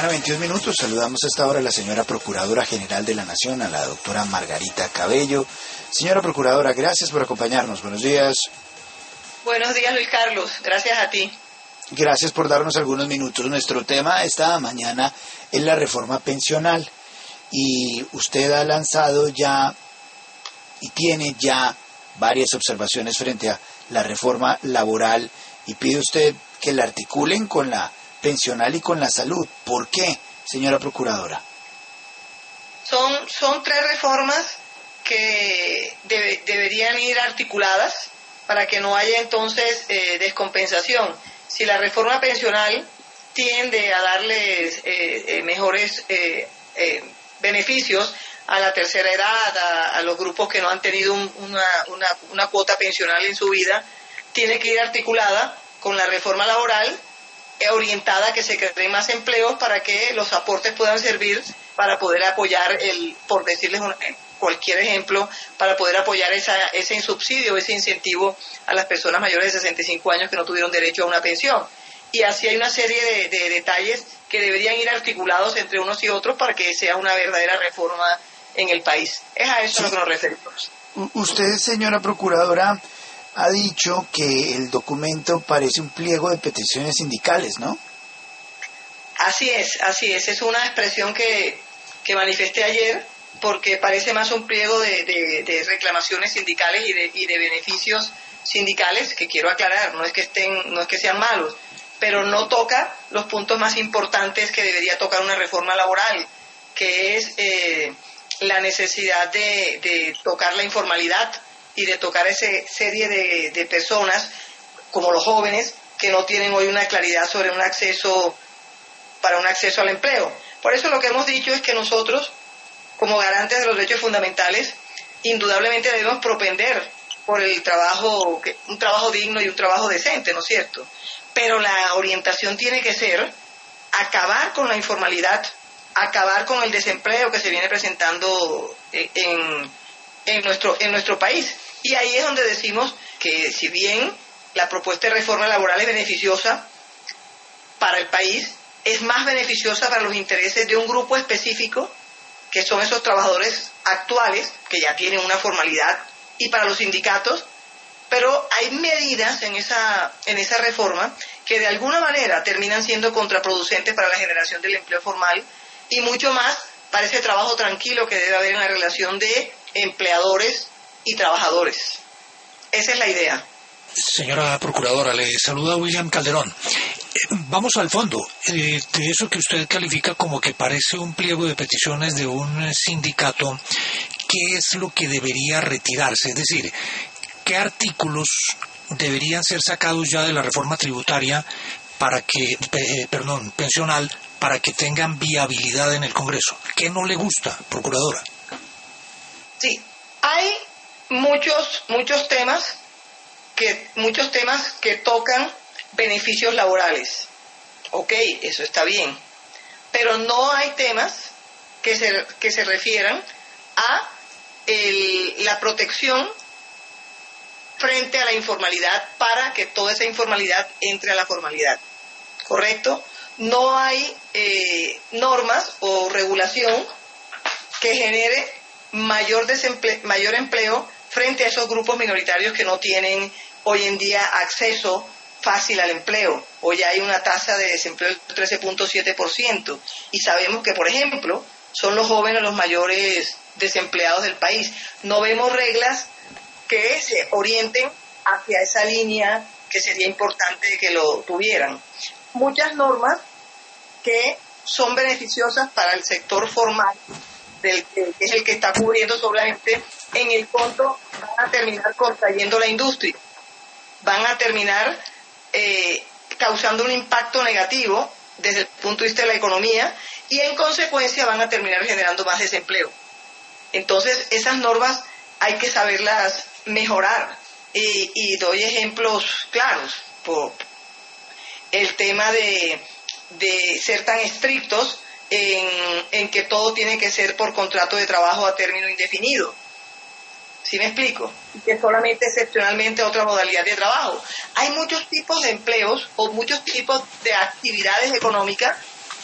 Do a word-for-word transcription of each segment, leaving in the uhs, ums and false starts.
veintidós minutos, saludamos a esta hora a la señora Procuradora General de la Nación, a la doctora Margarita Cabello. Señora Procuradora, gracias por acompañarnos. Buenos días. Buenos días, Luis Carlos. Gracias a ti. Gracias por darnos algunos minutos. Nuestro tema esta mañana es la reforma pensional y usted ha lanzado ya y tiene ya varias observaciones frente a la reforma laboral y pide usted que la articulen con la pensional y con la salud. ¿Por qué, señora Procuradora? Son, son tres reformas que debe, deberían ir articuladas para que no haya entonces eh, descompensación. Si la reforma pensional tiende a darles eh, eh, mejores eh, eh, beneficios a la tercera edad, a, a los grupos que no han tenido un, una, una, una cuota pensional en su vida, tiene que ir articulada con la reforma laboral, eh, orientada a que se creen más empleos para que los aportes puedan servir para poder apoyar, el, por decirles un, cualquier ejemplo, para poder apoyar esa, ese subsidio, ese incentivo a las personas mayores de sesenta y cinco años que no tuvieron derecho a una pensión. Y así hay una serie de, de detalles que deberían ir articulados entre unos y otros para que sea una verdadera reforma en el país. Es a eso sí. a lo que nos referimos. Usted, señora Procuradora, ha dicho que el documento parece un pliego de peticiones sindicales, ¿no? Así es, así es. Es una expresión que, que manifesté ayer, porque parece más un pliego de, de, de reclamaciones sindicales y de, y de beneficios sindicales, que quiero aclarar, no es que estén, no es que sean malos, pero no toca los puntos más importantes que debería tocar una reforma laboral, que es eh, la necesidad de, de tocar la informalidad y de tocar esa serie de, de personas, como los jóvenes, que no tienen hoy una claridad sobre un acceso, para un acceso al empleo. Por eso lo que hemos dicho es que nosotros, como garantes de los derechos fundamentales, indudablemente debemos propender por el trabajo, un trabajo digno y un trabajo decente, ¿no es cierto? Pero la orientación tiene que ser acabar con la informalidad, acabar con el desempleo que se viene presentando en, en, nuestro, en nuestro país. Y ahí es donde decimos que si bien la propuesta de reforma laboral es beneficiosa para el país, es más beneficiosa para los intereses de un grupo específico, que son esos trabajadores actuales, que ya tienen una formalidad, y para los sindicatos, pero hay medidas en esa, en esa reforma que de alguna manera terminan siendo contraproducentes para la generación del empleo formal y mucho más para ese trabajo tranquilo que debe haber en la relación de empleadores y trabajadores. Esa es la idea. Señora Procuradora, le saluda William Calderón. Eh, vamos al fondo eh, de eso que usted califica como que parece un pliego de peticiones de un sindicato. ¿Qué es lo que debería retirarse? Es decir, ¿qué artículos deberían ser sacados ya de la reforma tributaria para que, eh, perdón, pensional, para que tengan viabilidad en el Congreso? ¿Qué no le gusta, Procuradora? Sí, hay muchos, muchos temas que, muchos temas que tocan beneficios laborales. Ok, eso está bien. Pero no hay temas que se, que se refieran a el, la protección frente a la informalidad para que toda esa informalidad entre a la formalidad. ¿Correcto? No hay eh, normas o regulación que genere mayor, desemple- mayor empleo frente a esos grupos minoritarios que no tienen hoy en día acceso fácil al empleo. Hoy hay una tasa de desempleo del trece punto siete por ciento y sabemos que, por ejemplo, son los jóvenes los mayores desempleados del país. No vemos reglas que se orienten hacia esa línea que sería importante que lo tuvieran. Muchas normas que son beneficiosas para el sector formal, del, que es el que está cubriendo solamente, en el fondo van a terminar contrayendo la industria, van a terminar eh, causando un impacto negativo desde el punto de vista de la economía y en consecuencia van a terminar generando más desempleo. Entonces esas normas hay que saberlas mejorar y, y doy ejemplos claros. Por el tema de, de ser tan estrictos en, en que todo tiene que ser por contrato de trabajo a término indefinido. ¿Sí me explico? Que solamente excepcionalmente otra modalidad de trabajo. Hay muchos tipos de empleos o muchos tipos de actividades económicas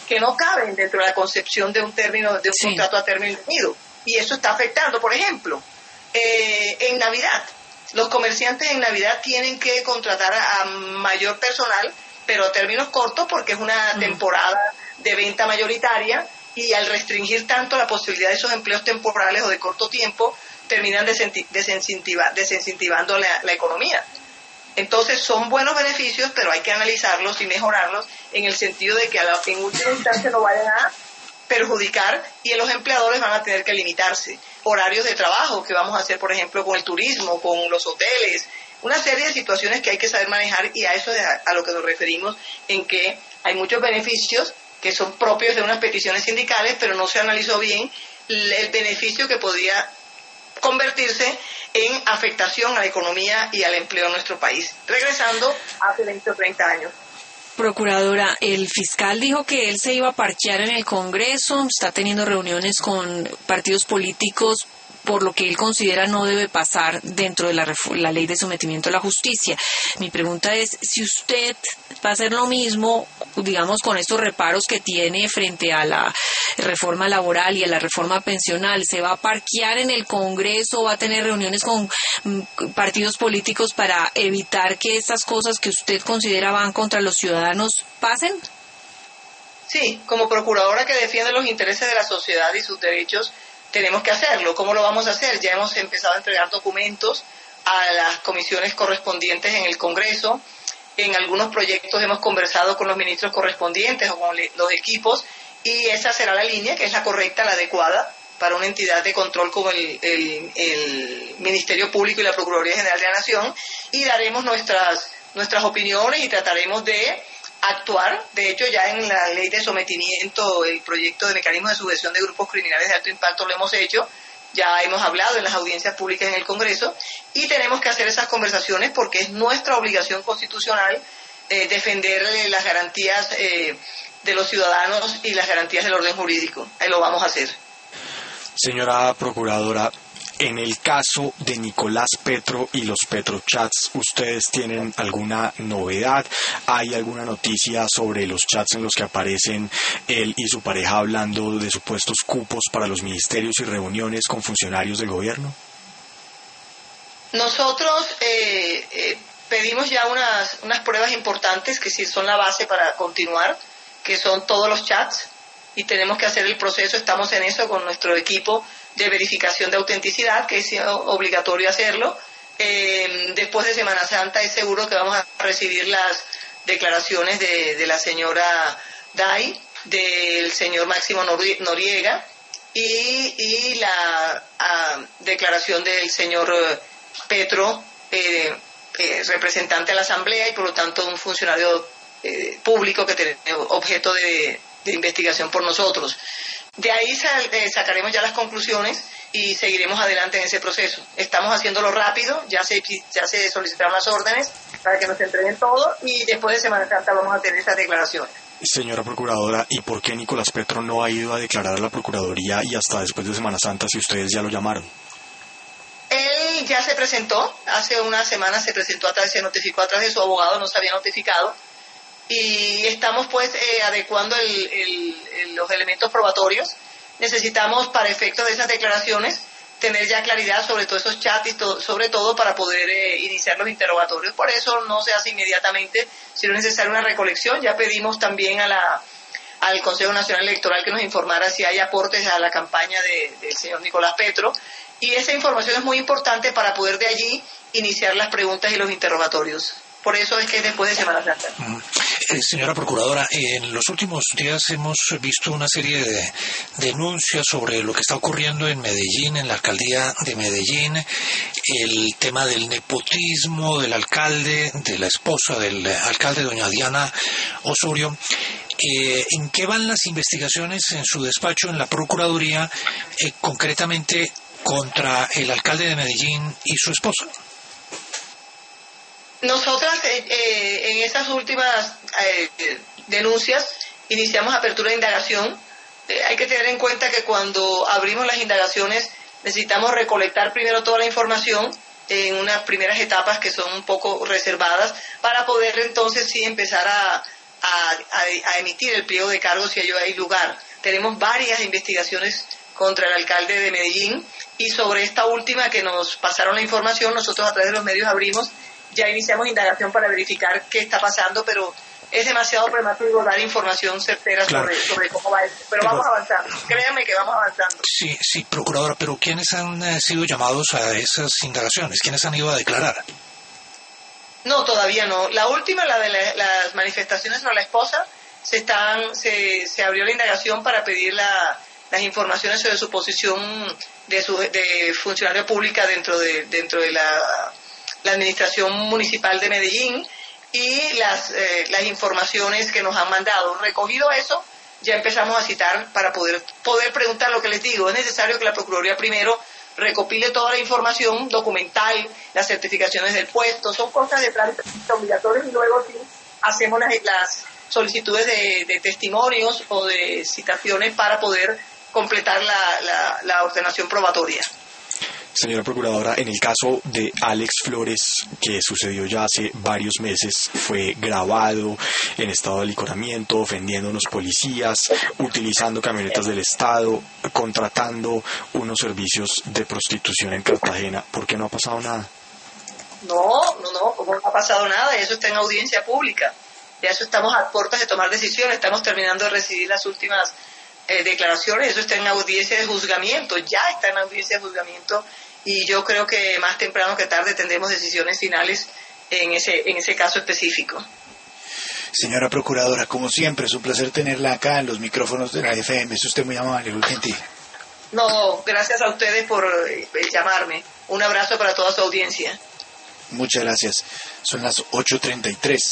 que no caben dentro de la concepción de un término, de un sí. contrato a término indefinido. Y eso está afectando, por ejemplo, eh, en Navidad. Los comerciantes en Navidad tienen que contratar a mayor personal, pero a términos cortos, porque es una mm. temporada de venta mayoritaria, y al restringir tanto la posibilidad de esos empleos temporales o de corto tiempo, terminan desincentiva, desincentivando la, la economía. Entonces son buenos beneficios, pero hay que analizarlos y mejorarlos en el sentido de que a la, en última instancia no vayan a perjudicar y los empleadores van a tener que limitarse. Horarios de trabajo que vamos a hacer, por ejemplo, con el turismo, con los hoteles, una serie de situaciones que hay que saber manejar, y a eso es a, a lo que nos referimos, en que hay muchos beneficios que son propios de unas peticiones sindicales, pero no se analizó bien el beneficio que podría convertirse en afectación a la economía y al empleo en nuestro país, regresando hace veinte o treinta años. Procuradora, el fiscal dijo que él se iba a parchear en el Congreso, está teniendo reuniones con partidos políticos, por lo que él considera no debe pasar dentro de la, la ley de sometimiento a la justicia. Mi pregunta es si usted va a hacer lo mismo, digamos, con estos reparos que tiene frente a la reforma laboral y a la reforma pensional. ¿Se va a parquear en el Congreso, va a tener reuniones con mm, partidos políticos para evitar que estas cosas que usted considera van contra los ciudadanos pasen? Sí, como procuradora que defiende los intereses de la sociedad y sus derechos, tenemos que hacerlo. ¿Cómo lo vamos a hacer? Ya hemos empezado a entregar documentos a las comisiones correspondientes en el Congreso. En algunos proyectos hemos conversado con los ministros correspondientes o con los equipos, y esa será la línea, que es la correcta, la adecuada para una entidad de control como el, el, el Ministerio Público y la Procuraduría General de la Nación, y daremos nuestras, nuestras opiniones y trataremos de actuar. De hecho, ya en la ley de sometimiento, el proyecto de mecanismos de subvención de grupos criminales de alto impacto lo hemos hecho, ya hemos hablado en las audiencias públicas en el Congreso, y tenemos que hacer esas conversaciones porque es nuestra obligación constitucional eh, defender eh, las garantías eh, de los ciudadanos y las garantías del orden jurídico. Ahí lo vamos a hacer. Señora Procuradora, en el caso de Nicolás Petro y los Petrochats, ¿ustedes tienen alguna novedad? ¿Hay alguna noticia sobre los chats en los que aparecen él y su pareja hablando de supuestos cupos para los ministerios y reuniones con funcionarios del gobierno? Nosotros eh, eh, pedimos ya unas, unas pruebas importantes que sí son la base para continuar, que son todos los chats, y tenemos que hacer el proceso. Estamos en eso con nuestro equipo de verificación de autenticidad, que es obligatorio hacerlo. Eh, después de Semana Santa es seguro que vamos a recibir las declaraciones de, de la señora Day, del señor Máximo Noriega, y, y la a, declaración del señor Petro, eh, eh, representante de la Asamblea y por lo tanto un funcionario eh, público que tiene objeto de, de investigación por nosotros. De ahí sal, eh, sacaremos ya las conclusiones y seguiremos adelante en ese proceso. Estamos haciéndolo rápido, ya se, ya se solicitaron las órdenes para que nos entreguen todo, y después de Semana Santa vamos a tener esas declaraciones. Señora Procuradora, ¿y por qué Nicolás Petro no ha ido a declarar a la Procuraduría y hasta después de Semana Santa si ustedes ya lo llamaron? Él ya se presentó, hace una semana se presentó, atrás, se notificó a través de su abogado, no se había notificado, y estamos pues eh, adecuando el, el, el, los elementos probatorios. Necesitamos, para efectos de esas declaraciones, tener ya claridad sobre todos esos chats y to, sobre todo para poder eh, iniciar los interrogatorios. Por eso no se hace inmediatamente, sino es necesaria una recolección. Ya pedimos también a la, al Consejo Nacional Electoral que nos informara si hay aportes a la campaña de, del señor Nicolás Petro, y esa información es muy importante para poder de allí iniciar las preguntas y los interrogatorios. Por eso es que después de Semana Santa. Eh, señora Procuradora, en los últimos días hemos visto una serie de denuncias sobre lo que está ocurriendo en Medellín, en la alcaldía de Medellín, el tema del nepotismo del alcalde, de la esposa del alcalde, doña Diana Osorio. Eh, ¿En qué van las investigaciones en su despacho, en la Procuraduría, eh, concretamente contra el alcalde de Medellín y su esposa? Nosotras eh, eh, en esas últimas eh, denuncias iniciamos apertura de indagación. Eh, hay que tener en cuenta que cuando abrimos las indagaciones necesitamos recolectar primero toda la información en unas primeras etapas que son un poco reservadas para poder entonces sí empezar a, a, a, a emitir el pliego de cargos si hay lugar. Tenemos varias investigaciones contra el alcalde de Medellín y sobre esta última que nos pasaron la información, nosotros a través de los medios abrimos, ya iniciamos indagación para verificar qué está pasando, pero es demasiado prematuro dar información certera claro. sobre, sobre cómo va esto. Pero, pero vamos avanzando, créanme que vamos avanzando. Sí, sí, procuradora, pero ¿quiénes han eh, sido llamados a esas indagaciones? ¿Quiénes han ido a declarar? No, todavía no. La última, la de la, las manifestaciones sobre la esposa, se están se, se abrió la indagación para pedir la, las informaciones sobre su posición de, su, de funcionaria pública dentro de, dentro de la, la administración municipal de Medellín, y las, eh, las informaciones que nos han mandado. Recogido eso, ya empezamos a citar para poder, poder preguntar lo que les digo. Es necesario que la Procuraduría primero recopile toda la información documental, las certificaciones del puesto, son cosas de trámite obligatorio, y luego sí hacemos las, las solicitudes de, de testimonios o de citaciones para poder completar la, la, la ordenación probatoria. Señora Procuradora, en el caso de Alex Flores, que sucedió ya hace varios meses, fue grabado en estado de alicoramiento, ofendiendo a unos policías, utilizando camionetas del Estado, contratando unos servicios de prostitución en Cartagena. ¿Por qué no ha pasado nada? No, no, no, ¿cómo no ha pasado nada? Eso está en audiencia pública. Ya eso estamos a puertas de tomar decisiones, estamos terminando de recibir las últimas eh, declaraciones, eso está en audiencia de juzgamiento, ya está en audiencia de juzgamiento. Y yo creo que más temprano que tarde tendremos decisiones finales en ese en ese caso específico. Señora Procuradora, como siempre, es un placer tenerla acá en los micrófonos de la F M. Es usted muy amable, muy gentil. No, gracias a ustedes por eh, llamarme. Un abrazo para toda su audiencia. Muchas gracias. Son las ocho treinta y tres.